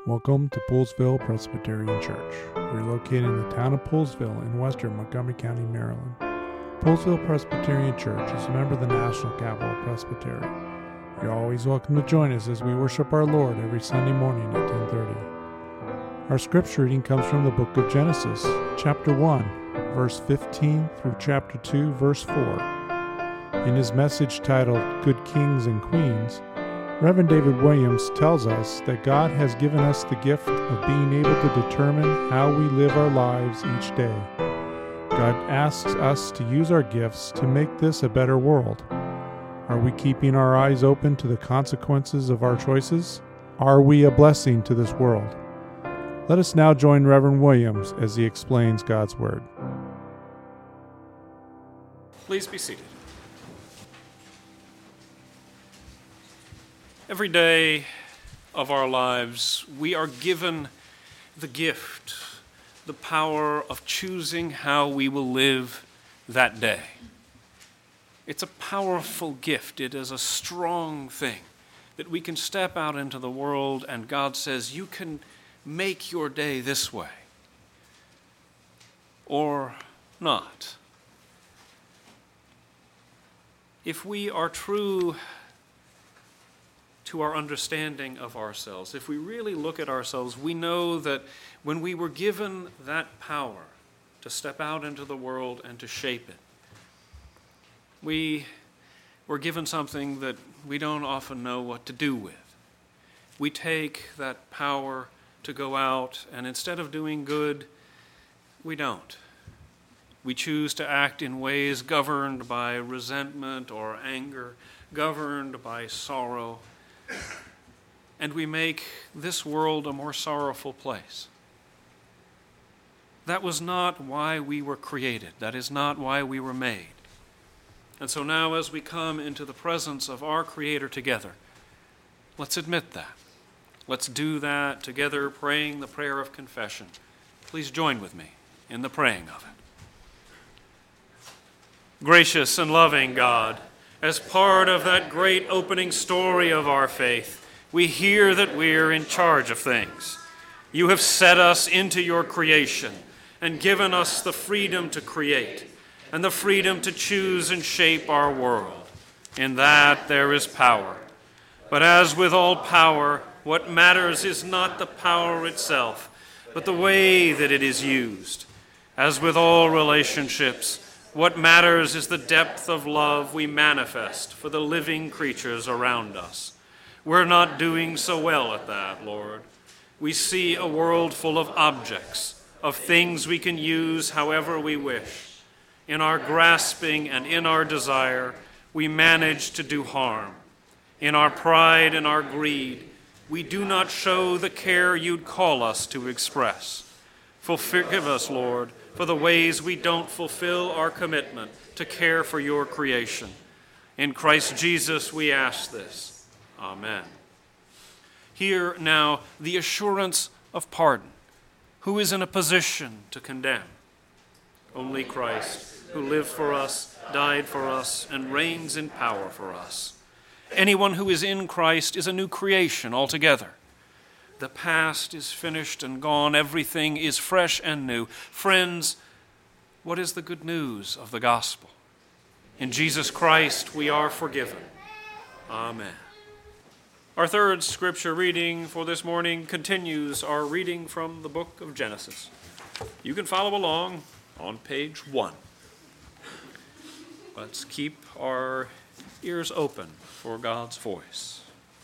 Welcome to Poolesville Presbyterian Church. We're located in the town of Poolesville in western Montgomery County, Maryland. Poolesville Presbyterian Church is a member of the National Capital Presbytery. You're always welcome to join us as we worship our Lord every Sunday morning at 10:30. Our scripture reading comes from the book of Genesis, chapter 1, verse 15 through chapter 2, verse 4. In his message titled Good Kings and Queens, Reverend David Williams tells us that God has given us the gift of being able to determine how we live our lives each day. God asks us to use our gifts to make this a better world. Are we keeping our eyes open to the consequences of our choices? Are we a blessing to this world? Let us now join Reverend Williams as he explains God's Word. Please be seated. Every day of our lives, we are given the gift, the power of choosing how we will live that day. It's a powerful gift. It is a strong thing that we can step out into the world and God says, you can make your day this way or not. If we are true to our understanding of ourselves, if we really look at ourselves, we know that when we were given that power to step out into the world and to shape it, we were given something that we don't often know what to do with. We take that power to go out, and instead of doing good, we don't. We choose to act in ways governed by resentment or anger, governed by sorrow, and we make this world a more sorrowful place. That was not why we were created. That is not why we were made. And so now as we come into the presence of our Creator together, let's admit that. Let's do that together, praying the prayer of confession. Please join with me in the praying of it. Gracious and loving God, as part of that great opening story of our faith, we hear that we're in charge of things. You have set us into your creation and given us the freedom to create and the freedom to choose and shape our world. In that there is power. But as with all power, what matters is not the power itself, but the way that it is used. As with all relationships, what matters is the depth of love we manifest for the living creatures around us. We're not doing so well at that, Lord. We see a world full of objects, of things we can use however we wish. In our grasping and in our desire, we manage to do harm. In our pride and our greed, we do not show the care you'd call us to express. Forgive us, Lord, for the ways we don't fulfill our commitment to care for your creation. In Christ Jesus we ask this. Amen. Hear now the assurance of pardon. Who is in a position to condemn? Only Christ, who lived for us, died for us, and reigns in power for us. Anyone who is in Christ is a new creation altogether. The past is finished and gone. Everything is fresh and new. Friends, what is the good news of the gospel? In Jesus Christ we are forgiven. Amen. Our third scripture reading for this morning continues our reading from the book of Genesis. You can follow along on page 1. Let's keep our ears open for God's voice.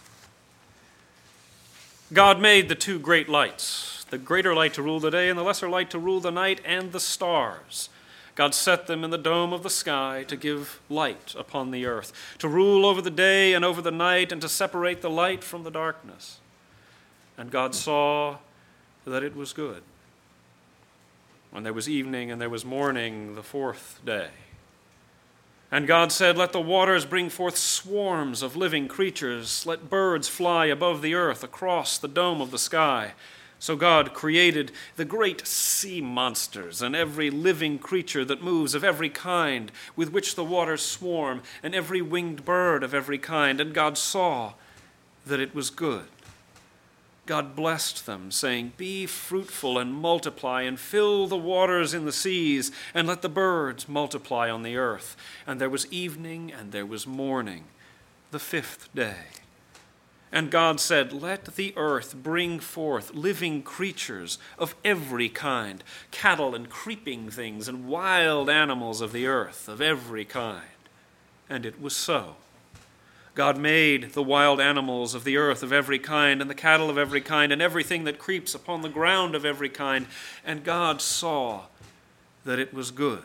God made the two great lights, the greater light to rule the day and the lesser light to rule the night, and the stars. God set them in the dome of the sky to give light upon the earth, to rule over the day and over the night, and to separate the light from the darkness. And God saw that it was good. And there was evening and there was morning the fourth day. And God said, let the waters bring forth swarms of living creatures. Let birds fly above the earth across the dome of the sky. So God created the great sea monsters and every living creature that moves of every kind with which the waters swarm, and every winged bird of every kind. And God saw that it was good. God blessed them, saying, "Be fruitful and multiply, and fill the waters in the seas, and let the birds multiply on the earth." And there was evening and there was morning, the fifth day. And God said, "Let the earth bring forth living creatures of every kind, cattle and creeping things, and wild animals of the earth of every kind." And it was so. God made the wild animals of the earth of every kind, and the cattle of every kind, and everything that creeps upon the ground of every kind. And God saw that it was good.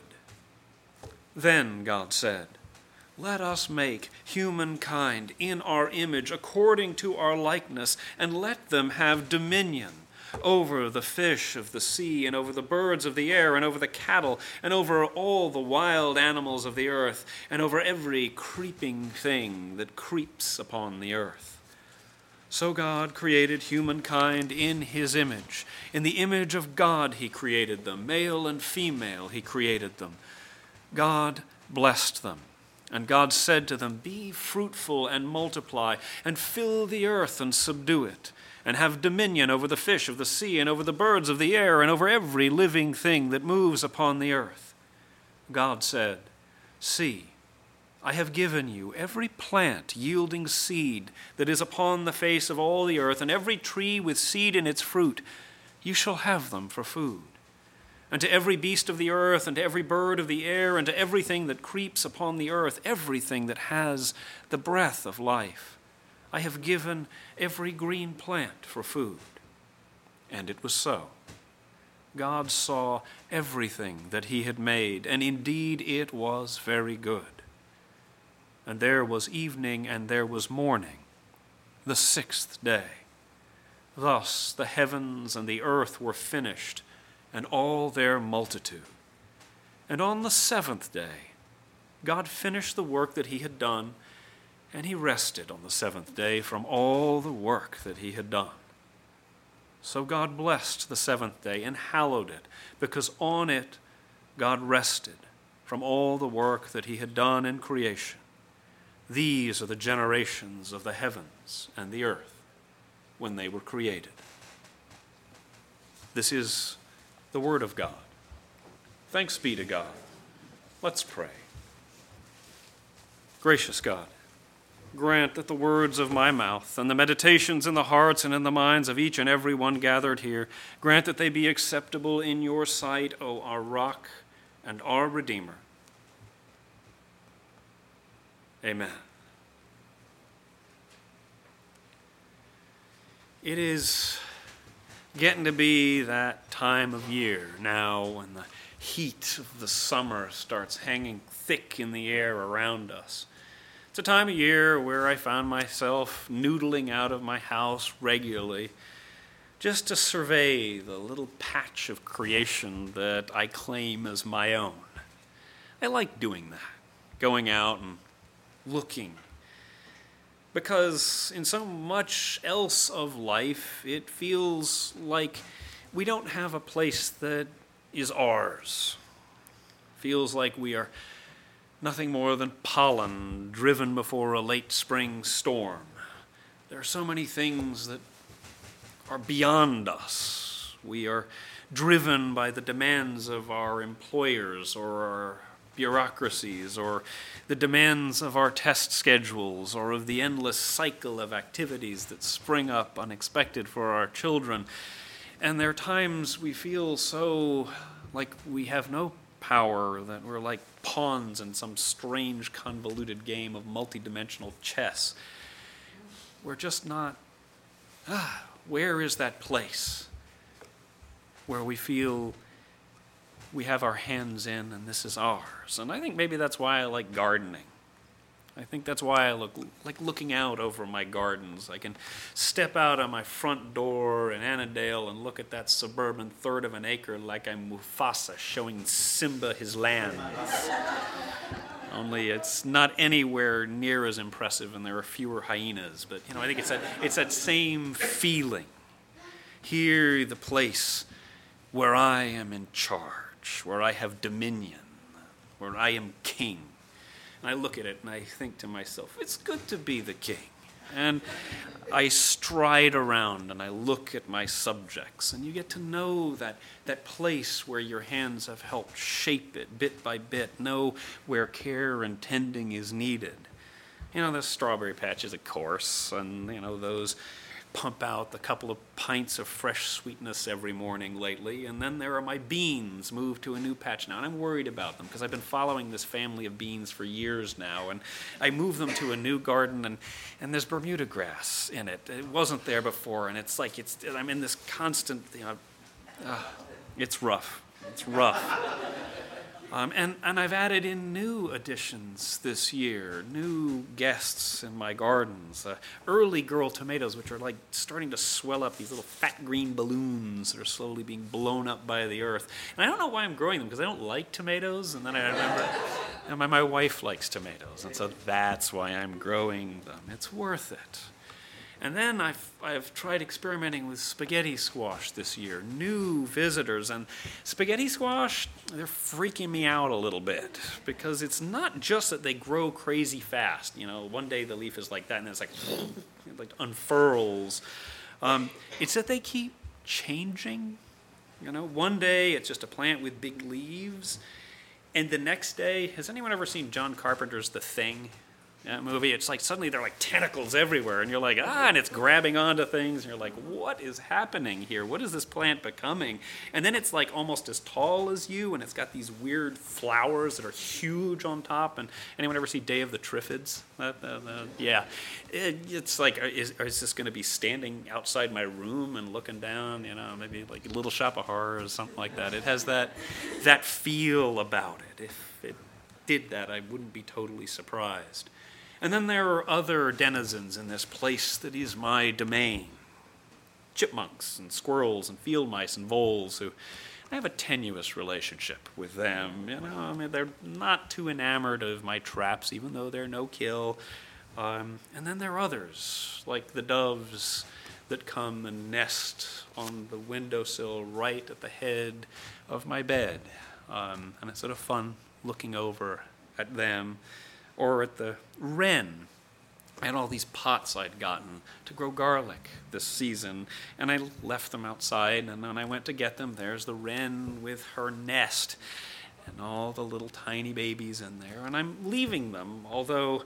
Then God said, "Let us make humankind in our image, according to our likeness, and let them have dominion over the fish of the sea, and over the birds of the air, and over the cattle, and over all the wild animals of the earth, and over every creeping thing that creeps upon the earth." So God created humankind in his image. In the image of God he created them. Male and female he created them. God blessed them. And God said to them, "Be fruitful and multiply, and fill the earth and subdue it, and have dominion over the fish of the sea, and over the birds of the air, and over every living thing that moves upon the earth." God said, "See, I have given you every plant yielding seed that is upon the face of all the earth, and every tree with seed in its fruit. You shall have them for food. And to every beast of the earth, and to every bird of the air, and to everything that creeps upon the earth, everything that has the breath of life, I have given every green plant for food." And it was so. God saw everything that he had made, and indeed it was very good. And there was evening and there was morning, the sixth day. Thus the heavens and the earth were finished, and all their multitude. And on the seventh day, God finished the work that he had done, and he rested on the seventh day from all the work that he had done. So God blessed the seventh day and hallowed it, because on it God rested from all the work that he had done in creation. These are the generations of the heavens and the earth when they were created. This is the word of God. Thanks be to God. Let's pray. Gracious God, grant that the words of my mouth and the meditations in the hearts and in the minds of each and every one gathered here, grant that they be acceptable in your sight, O our rock and our Redeemer. Amen. It is getting to be that time of year now when the heat of the summer starts hanging thick in the air around us. It's a time of year where I found myself noodling out of my house regularly just to survey the little patch of creation that I claim as my own. I like doing that, going out and looking, because in so much else of life, it feels like we don't have a place that is ours. It feels like we are nothing more than pollen driven before a late spring storm. There are so many things that are beyond us. We are driven by the demands of our employers or our bureaucracies, or the demands of our test schedules, or of the endless cycle of activities that spring up unexpected for our children. And there are times we feel so like we have no power, that we're like pawns in some strange, convoluted game of multidimensional chess. We're just not, where is that place where we feel we have our hands in and this is ours? And I think maybe that's why I like gardening. I think that's why I like looking out over my gardens. I can step out on my front door in Annandale and look at that suburban third of an acre like I'm Mufasa showing Simba his lands. Only it's not anywhere near as impressive and there are fewer hyenas. But I think it's that same feeling. Here, the place where I am in charge, where I have dominion, where I am king. And I look at it and I think to myself, it's good to be the king. And I stride around and I look at my subjects, and you get to know that place where your hands have helped shape it bit by bit, know where care and tending is needed. The strawberry patches, of course, and, those pump out a couple of pints of fresh sweetness every morning lately. And then there are my beans, moved to a new patch now. And I'm worried about them because I've been following this family of beans for years now. And I move them to a new garden, and there's Bermuda grass in it. It wasn't there before, and it's like I'm in this constant, it's rough. It's rough. And I've added in new additions this year, new guests in my gardens. Early girl tomatoes, which are like starting to swell up, these little fat green balloons that are slowly being blown up by the earth. And I don't know why I'm growing them, because I don't like tomatoes. And then I remember my wife likes tomatoes, and so that's why I'm growing them. It's worth it. And then I've tried experimenting with spaghetti squash this year. New visitors, and spaghetti squash, they're freaking me out a little bit, because it's not just that they grow crazy fast. One day the leaf is like that, and then it's like unfurls. It's that they keep changing. One day it's just a plant with big leaves, and the next day, has anyone ever seen John Carpenter's The Thing? That movie, it's like suddenly there are like tentacles everywhere, and you're like, and it's grabbing onto things, and you're like, what is happening here? What is this plant becoming? And then it's like almost as tall as you, and it's got these weird flowers that are huge on top. And anyone ever see Day of the Triffids? Yeah. It's like, is this going to be standing outside my room and looking down, maybe like a Little Shop of Horrors or something like that. It has that feel about it. If it did that, I wouldn't be totally surprised. And then there are other denizens in this place that is my domain. Chipmunks and squirrels and field mice and voles, who I have a tenuous relationship with them. They're not too enamored of my traps, even though they're no-kill. And then there are others, like the doves that come and nest on the windowsill right at the head of my bed. And it's sort of fun looking over at them. Or at the wren. I had all these pots I'd gotten to grow garlic this season, and I left them outside, and when I went to get them, there's the wren with her nest and all the little tiny babies in there, and I'm leaving them, although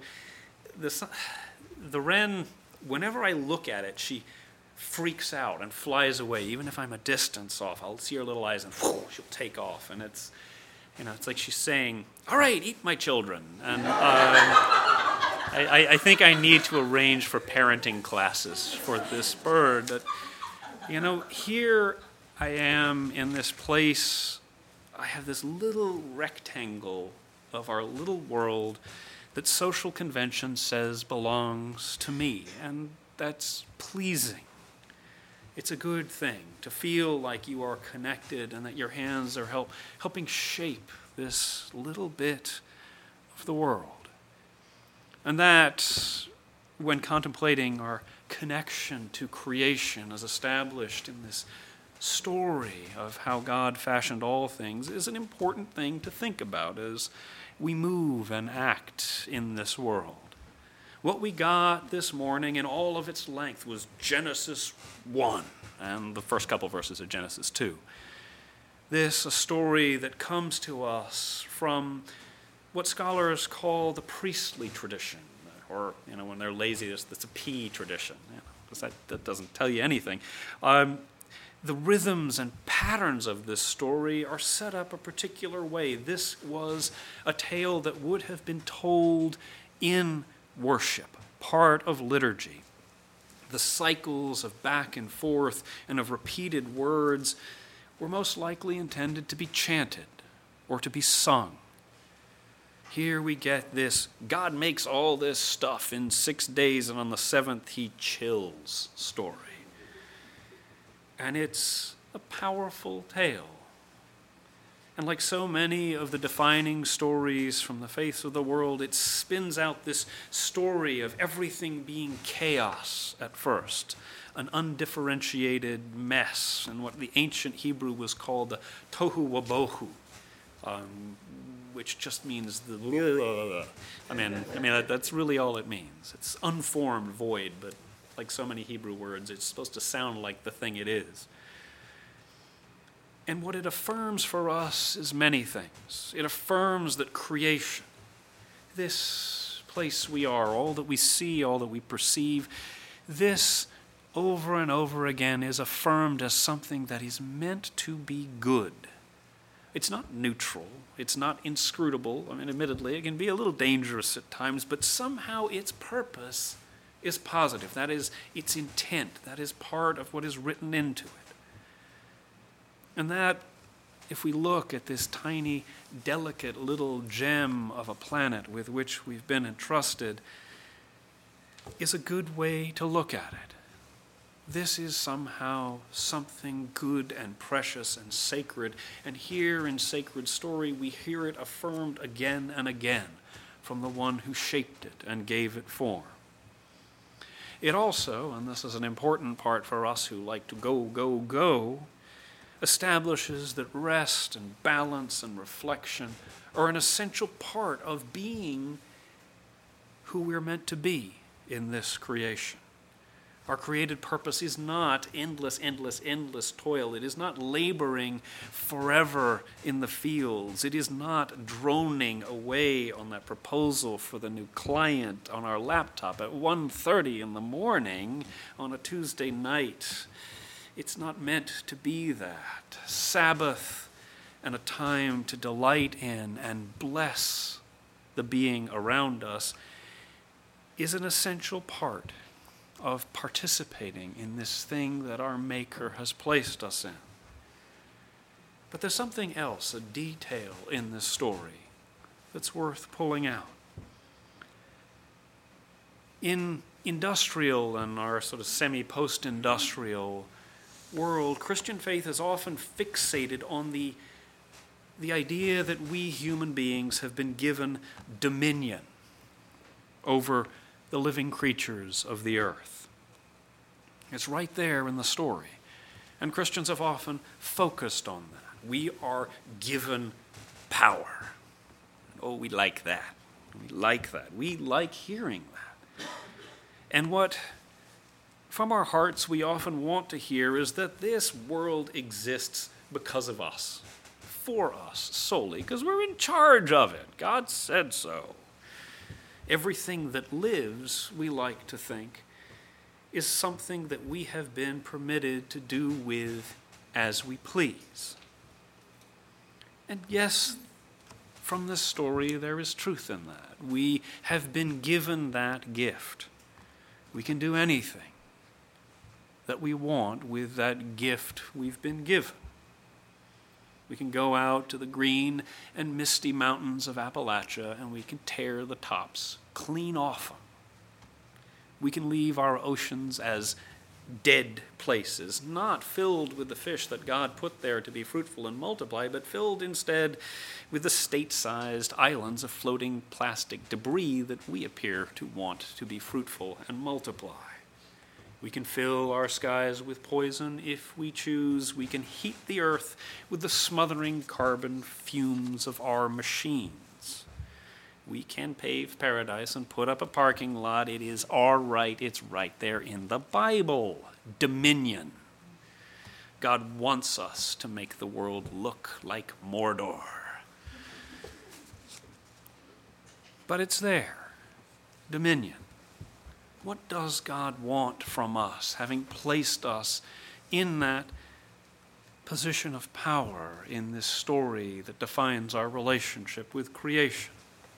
the wren, whenever I look at it, she freaks out and flies away. Even if I'm a distance off, I'll see her little eyes, and she'll take off, and it's like she's saying, all right, eat my children. And I think I need to arrange for parenting classes for this bird. That, here I am in this place. I have this little rectangle of our little world that social convention says belongs to me. And that's pleasing. It's a good thing to feel like you are connected and that your hands are helping shape this little bit of the world. And that, when contemplating our connection to creation as established in this story of how God fashioned all things, is an important thing to think about as we move and act in this world. What we got this morning in all of its length was Genesis 1 and the first couple verses of Genesis 2. This, a story that comes to us from what scholars call the priestly tradition, or, when they're lazy, that's a P tradition, because that doesn't tell you anything. The rhythms and patterns of this story are set up a particular way. This was a tale that would have been told in worship, part of liturgy. The cycles of back and forth and of repeated words were most likely intended to be chanted or to be sung. Here we get this, God makes all this stuff in 6 days, and on the seventh he chills story. And it's a powerful tale. And like so many of the defining stories from the faith of the world, it spins out this story of everything being chaos at first, an undifferentiated mess, and what the ancient Hebrew was called the tohu wabohu, which just means that's really all it means. It's unformed void, but like so many Hebrew words, it's supposed to sound like the thing it is. And what it affirms for us is many things. It affirms that creation, this place we are, all that we see, all that we perceive, this over and over again is affirmed as something that is meant to be good. It's not neutral. It's not inscrutable. Admittedly, it can be a little dangerous at times, but somehow its purpose is positive. That is its intent. That is part of what is written into it. And that, if we look at this tiny, delicate little gem of a planet with which we've been entrusted, is a good way to look at it. This is somehow something good and precious and sacred, and here in sacred story we hear it affirmed again and again from the one who shaped it and gave it form. It also, and this is an important part for us who like to go, establishes that rest and balance and reflection are an essential part of being who we're meant to be in this creation. Our created purpose is not endless toil. It is not laboring forever in the fields. It is not droning away on that proposal for the new client on our laptop at 1:30 in the morning on a Tuesday night. It's not meant to be that. Sabbath and a time to delight in and bless the being around us is an essential part of participating in this thing that our Maker has placed us in. But there's something else, a detail in this story that's worth pulling out. In industrial and our sort of semi-post-industrial world, Christian faith is often fixated on the idea that we human beings have been given dominion over the living creatures of the earth. It's right there in the story. And Christians have often focused on that. We are given power. Oh, we like that. We like that. We like hearing that. And what, from our hearts, we often want to hear is that this world exists because of us, for us solely, because we're in charge of it. God said so. Everything that lives, we like to think, is something that we have been permitted to do with as we please. And yes, from this story, there is truth in that. We have been given that gift. We can do anything that we want with that gift we've been given. We can go out to the green and misty mountains of Appalachia and we can tear the tops clean off them. We can leave our oceans as dead places, not filled with the fish that God put there to be fruitful and multiply, but filled instead with the state-sized islands of floating plastic debris that we appear to want to be fruitful and multiply. We can fill our skies with poison if we choose. We can heat the earth with the smothering carbon fumes of our machines. We can pave paradise and put up a parking lot. It is our right. It's right there in the Bible. Dominion. God wants us to make the world look like Mordor. But it's there. Dominion. What does God want from us, having placed us in that position of power in this story that defines our relationship with creation?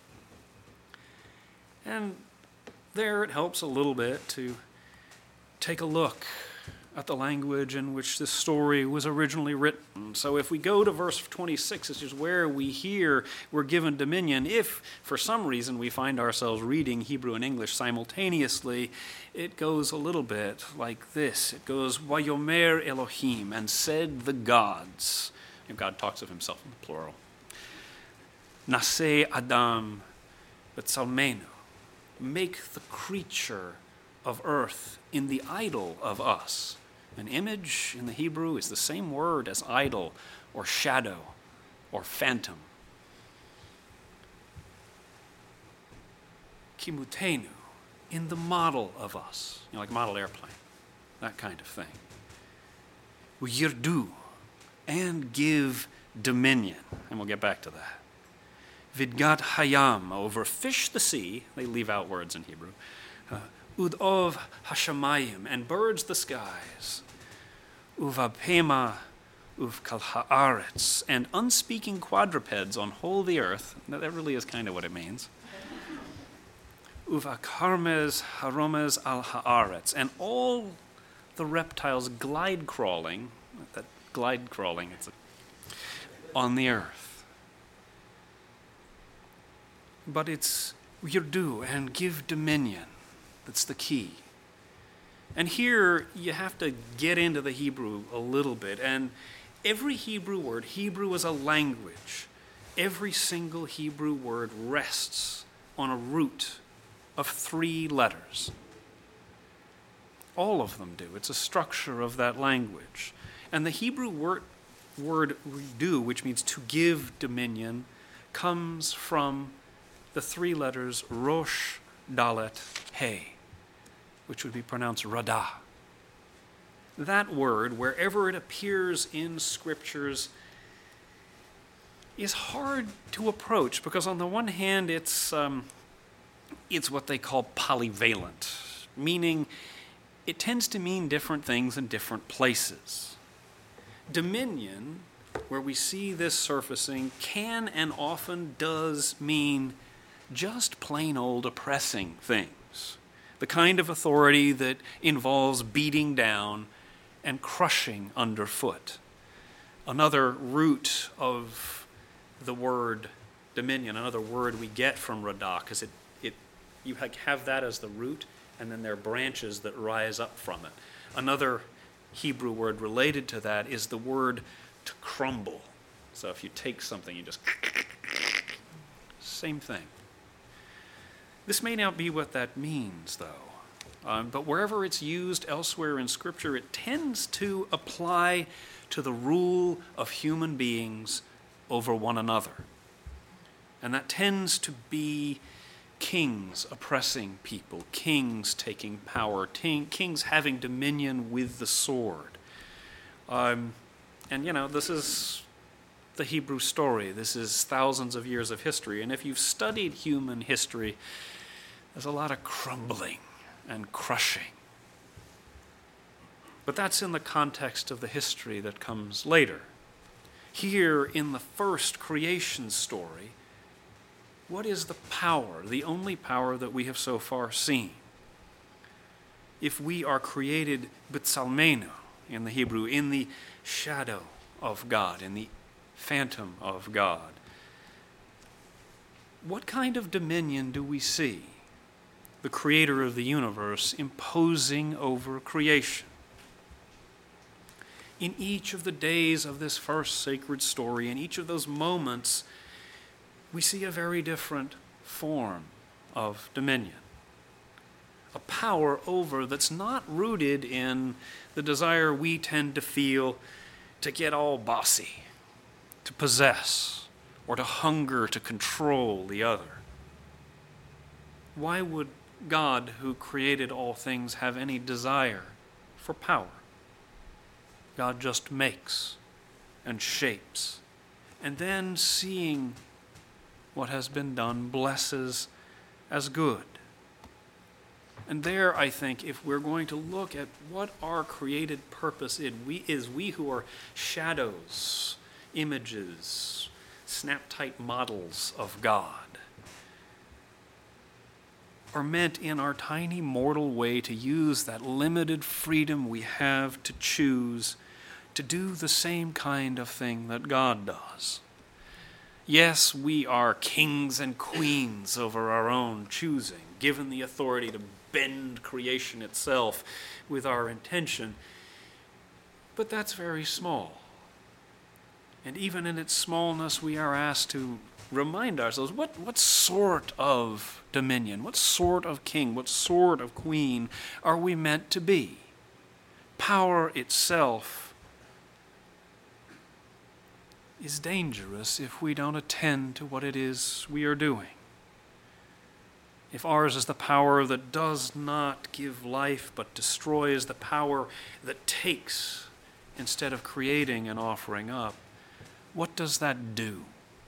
And there it helps a little bit to take a look at the language in which this story was originally written. So if we go to verse 26, this is where we hear we're given dominion. If for some reason we find ourselves reading Hebrew and English simultaneously, it goes a little bit like this. It goes, Vayomer Elohim, and said the gods. And God talks of himself in the plural. Naseh Adam B'Tsalmenu. Make the creature of earth in the idol of us. An image in the Hebrew is the same word as idol or shadow or phantom. kimutenu, in the model of us, like a model airplane, that kind of thing. Yirdu, and give dominion, and we'll get back to that. Vidgat hayam, over fish the sea, they leave out words in Hebrew. Udov hashamayim, and birds the skies. Uvapema uvkal haaretz, and unspeaking quadrupeds on whole the earth. That really is kind of what it means. Uvakarmes haromes al haaretz, and all the reptiles glide crawling, it's on the earth. But it's yirdu, and give dominion. That's the key. And here you have to get into the Hebrew a little bit. And every Hebrew word, Hebrew is a language. Every single Hebrew word rests on a root of 3 letters. All of them do. It's a structure of that language. And the Hebrew word do, which means to give dominion, comes from the 3 letters Rosh, Dalet, He, which would be pronounced Radah. That word, wherever it appears in scriptures, is hard to approach because on the one hand it's what they call polyvalent, meaning it tends to mean different things in different places. Dominion, where we see this surfacing, can and often does mean just plain old oppressing things. The kind of authority that involves beating down and crushing underfoot. Another root of the word dominion, another word we get from radah, because you have that as the root, and then there are branches that rise up from it. Another Hebrew word related to that is the word to crumble. So if you take something, you just... Same thing. This may not be what that means, though. But wherever it's used elsewhere in Scripture, it tends to apply to the rule of human beings over one another. And that tends to be kings oppressing people, kings taking power, kings having dominion with the sword. And, this is the Hebrew story. This is thousands of years of history. And if you've studied human history, there's a lot of crumbling and crushing. But that's in the context of the history that comes later. Here in the first creation story, what is the power, the only power that we have so far seen? If we are created b'tsalmenu in the Hebrew, in the shadow of God, in the phantom of God, what kind of dominion do we see the creator of the universe imposing over creation? In each of the days of this first sacred story, in each of those moments, we see a very different form of dominion. A power over that's not rooted in the desire we tend to feel to get all bossy, to possess, or to hunger to control the other. Why would God, who created all things, have any desire for power? God just makes and shapes, and then seeing what has been done, blesses as good. And there, I think, if we're going to look at what our created purpose is, we who are shadows, images, snap-tight models of God, are meant in our tiny mortal way to use that limited freedom we have to choose to do the same kind of thing that God does. Yes, we are kings and queens over our own choosing, given the authority to bend creation itself with our intention, but that's very small. And even in its smallness, we are asked to remind ourselves, what sort of dominion, what sort of king, what sort of queen are we meant to be? Power itself is dangerous if we don't attend to what it is we are doing. if ours is the power that does not give life but destroys, the power that takes instead of creating and offering up, what does that do?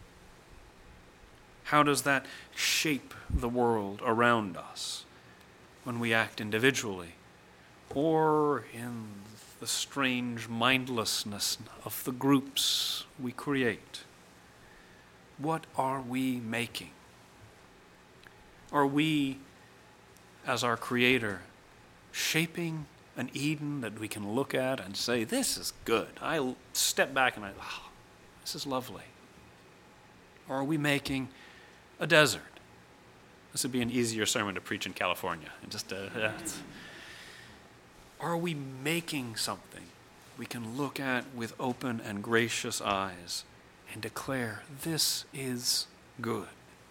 How does that shape the world around us when we act individually or in the strange mindlessness of the groups we create? What are we making? Are we, as our Creator, shaping an Eden that we can look at and say, this is good? I step back and this is lovely. Or are we making a desert? This would be an easier sermon to preach in California. Are we making something we can look at with open and gracious eyes and declare, this is good?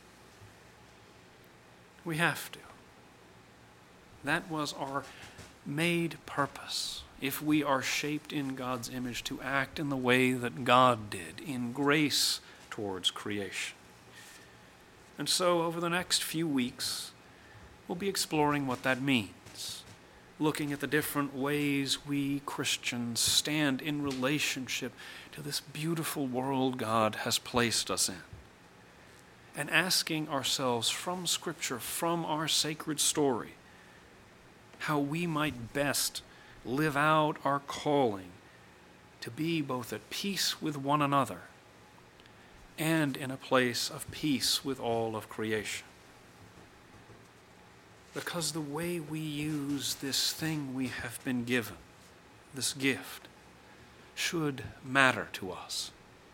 We have to. That was our made purpose, if we are shaped in God's image, to act in the way that God did, in grace towards creation. And so over the next few weeks, we'll be exploring what that means, looking at the different ways we Christians stand in relationship to this beautiful world God has placed us in, and asking ourselves from Scripture, from our sacred story, how we might best live out our calling to be both at peace with one another and in a place of peace with all of creation. Because the way we use this thing we have been given, this gift, should matter to us.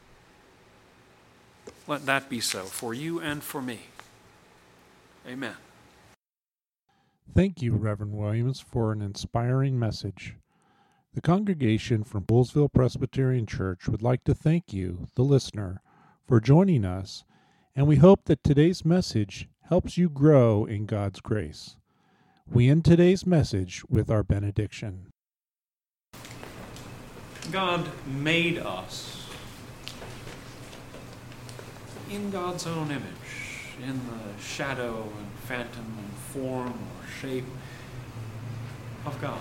Let that be so for you and for me. Amen. Thank you, Reverend Williams, for an inspiring message. The congregation from Poolesville Presbyterian Church would like to thank you, the listener, for joining us, and we hope that today's message helps you grow in God's grace. We end today's message with our benediction. God made us in God's own image, in the shadow and phantom and form or shape of God.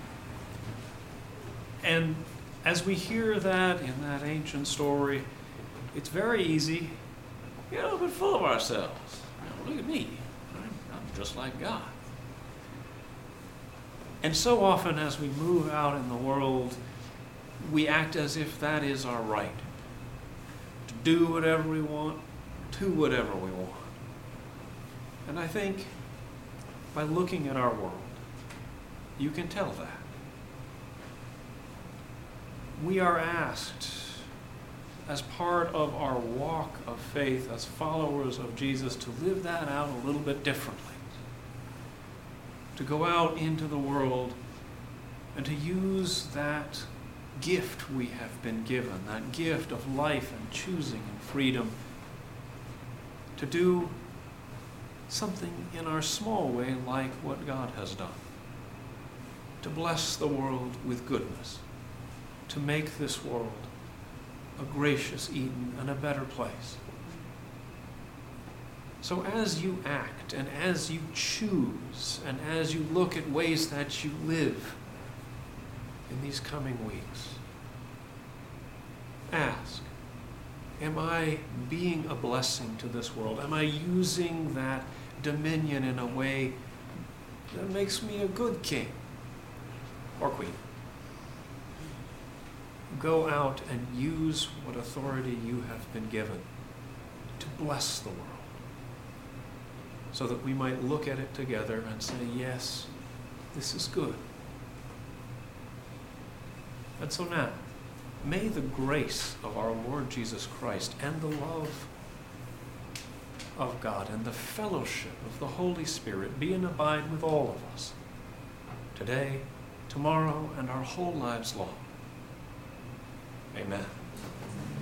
And as we hear that in that ancient story, it's very easy, but full of ourselves. Look at me. I'm just like God. And so often as we move out in the world, we act as if that is our right. To do whatever we want, to whatever we want. And I think by looking at our world, you can tell that. We are asked, as part of our walk of faith, as followers of Jesus, to live that out a little bit differently. To go out into the world and to use that gift we have been given, that gift of life and choosing and freedom, to do something in our small way like what God has done. To bless the world with goodness. To make this world a gracious Eden and a better place. So as you act and as you choose and as you look at ways that you live in these coming weeks, ask, am I being a blessing to this world? Am I using that dominion in a way that makes me a good king or queen? Go out and use what authority you have been given to bless the world, so that we might look at it together and say, yes, this is good. And so now, may the grace of our Lord Jesus Christ and the love of God and the fellowship of the Holy Spirit be and abide with all of us, today, tomorrow, and our whole lives long. Amen.